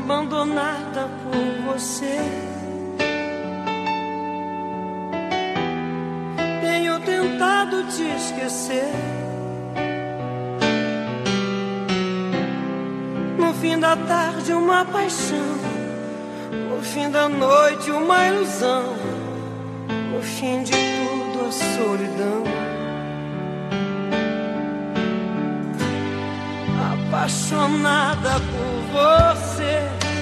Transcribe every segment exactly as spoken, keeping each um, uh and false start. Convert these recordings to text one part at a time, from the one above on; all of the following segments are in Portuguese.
abandonada por você. Tenho tentado te esquecer. No fim da tarde uma paixão, no fim da noite uma ilusão, no fim de tudo a solidão. Apaixonada por você,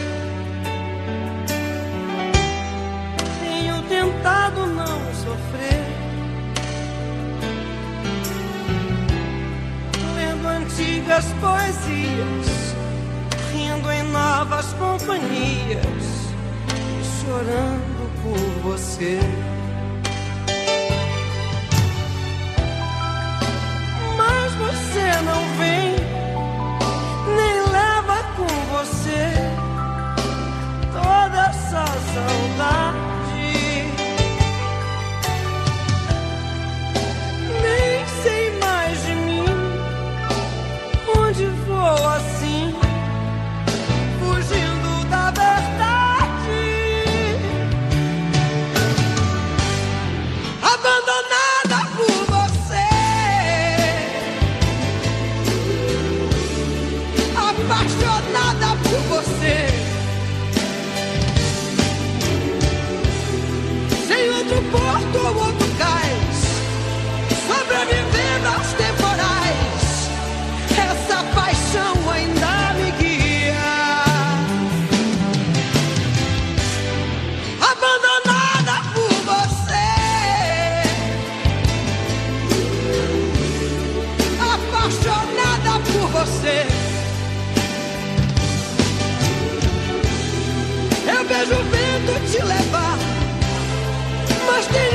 tenho tentado não sofrer, lendo antigas poesias, rindo em novas companhias e chorando por você. Mas você não vem, nem leva com você toda essa saudade. Nem sei mais de mim, onde vou assim, fugindo da verdade. Abandonada por você, apaixonada por você, sem outro porto ou outro cais, sobrevivendo aos temporais, essa paixão ainda me guia. Abandonada por você, apaixonada por você, eu vejo o vento te levar, mas tem